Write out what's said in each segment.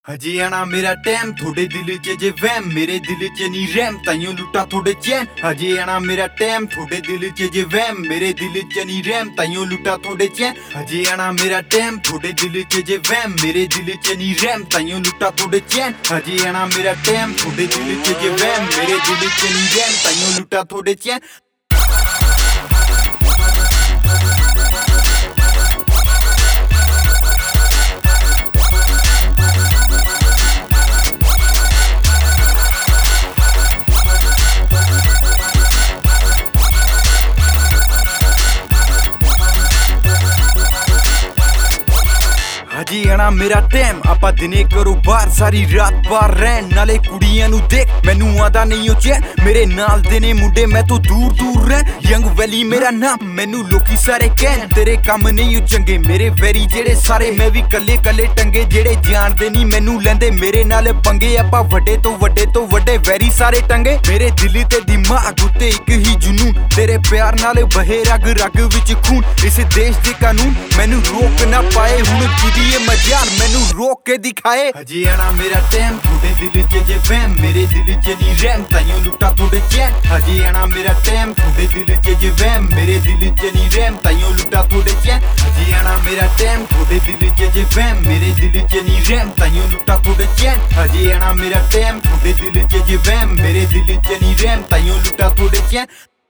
हजे आना मेरा टाइम थोड़े दिल च जे वहम मेरे दिल च नी रहम ताइयों लुटा थोड़े चैन। हजे आना मेरा टाइम थोड़े दिल च जे वहम मेरे दिल च नी रहम ताइयों लुटा थोड़े चैन। हजे आना मेरा टाइम थोड़े दिल च जे वहम मेरे दिल च नी रहम ताइयों लुटा थोड़े चैन। हजे आना मेरा टाइम थोड़े दिल च जे वहम मेरे दिल च नी रहम ताइयों लुटा थोड़े चैन। हजे आना मेरा टाइम आपा दिने करो बार सारी रात बार रहन नाले कुड़ियां नू देख मैनू आदा नहीं हो चैन। मेरे नाल देने मुंडे मैं तो दूर दूर रह यंग वैली मेरा नाम मैनू लोकी सारे कहन तेरे कम नहीं हो चंगे मेरे वैरी जेड़े सारे मैं भी कले कले टंगे जेड़े जानदे नहीं मैनू लैंदे मेरे नाल पंगे आपा वड्डे तो वड्डे वैरी सारे टंगे। मेरे दिल ते दिमाग उत्ते इक ही जुनून तेरे प्यार नाल बहे रग रग विच खून इस देश दे कानून मैनू रोक ना पाए हुण किदी मजार मैनू रोक के दिखाए। हजे आना मेरा टाइम थोड़े दिल च जे वहम मेरे दिल च नी रहम ताइयों लुटा थोड़े चैन। हजे आना मेरा टाइम थोड़े दिल च जे वहम मेरे दिल च नी रहम ताइयों लुटा थोड़े चैन। हजे आना मेरा टाइम थोड़े दिल च जे वहम मेरे दिल च नी रहम ताइयों लुटा थोड़े चैन। हजे आना मेरा टाइम थोड़े दिल च जे वहम मेरे दिल च नी रहम ताइयों लुटा थोड़े चैन।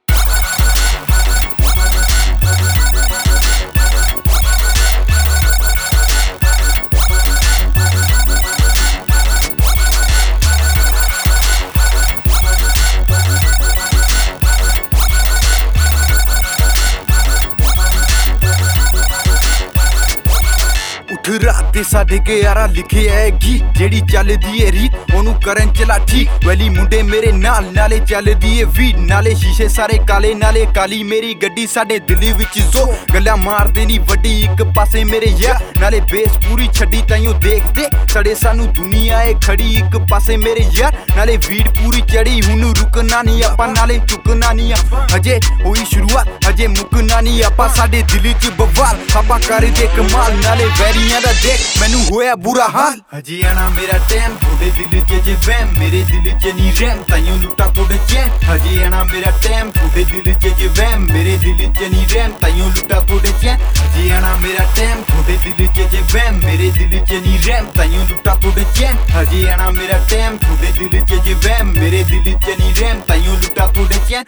रात दे साढ़े 11 लिखे है गीत जेड़ी चलदी है रीत ओनू करन चला ठीक वैली मुंडे मेरे नाल नाले चलदी है वीट नाले शीशे सारे काले नाले काली मेरी गड्डी साडे दिल विच जो गल्ला मार देनी वड्डी एक पासे मेरे यार नाले बेस पूरी छड्डी ताइयों देखते सड़े सानू दुनिया है खड़ी एक पासे मेरे यार नाले वीट पूरी चढ़ी हुन रुकना नहीं आपा नाले चुकना नहीं आपा हजे होई शुरुआत हजे मुकना नहीं आपा साडे दिल च बवाल आपा कर दे कमाल नाले वैरियां दा देख मैनू होया बुरा हाल। हजे आना मेरा टाइम थोड़े दिल च जे वहम मेरे दिल च नी रहम ताइयों लुटा थोड़े चैन। हजे आना मेरा टाइम थोड़े दिल च जे वहम मेरे दिल च नी रहम ताइयों लुटा थोड़े चैन। हजे आना मेरा टाइम थोड़े दिल च जे वहम मेरे दिल च नी रहम ताइयों लुटा थोड़े चैन। हजे आना मेरा टाइम थोड़े दिल च जे वहम मेरे दिल च नी रहम ताइयों लुटा थोड़े चैन।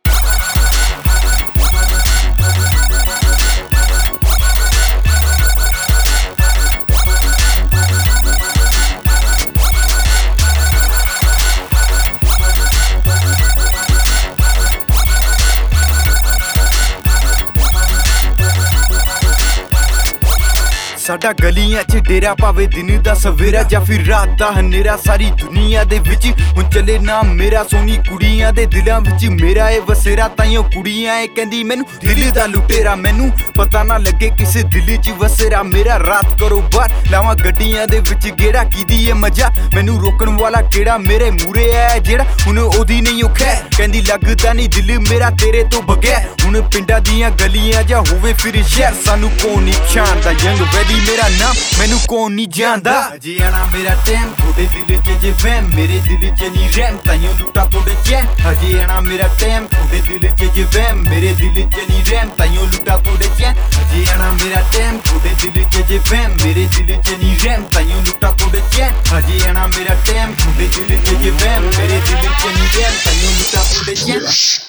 साडा गलियां च डेरा भावे दिन दा सवेरा जां फिर रात दा हनेरा सारी दुनिया दे विच हुण चले ना मेरा सोनी कुड़ियां दे दिलां विच मेरा ए वसेरा ताइयों कुड़ियां ए कहंदी मैनू दिल दा लुटेरा मैनू पता ना लगे किस दिल च वसेरा मेरा रात करो बार लावां गड्डियां दे विच गेड़ा कीदी ए मजा मैनू रोकण वाला केड़ा मेरे मूरे है जेड़ा हुण ओदी नहीं औखै कहंदी लगदा नहीं दिल मेरा तेरे तो बगैर हुण पिंडां दियां गलियां जां होवे फिर शहर सानू कोण नहीं पछाणदा यंग वैली मेरा नाम मैनू कौन नहीं जानदा। हजे आना मेरा टाइम थोड़े दिल च जे वहम मेरे दिल च नी रहम ताइयों लुटा थोड़े चैन। हजे आना मेरा टाइम थोड़े दिल च जे वहम मेरे दिल च नी रहम ताइयों लुटा थोड़े चैन। हजे आना मेरा टाइम थोड़े दिल च जे वहम मेरे दिल च नी रहम ताइयों लुटा थोड़े चैन। हजे आना मेरा टाइम थोड़े दिल च जे वहम मेरे दिल च नी रहम ताइयों लुटा थोड़े चैन।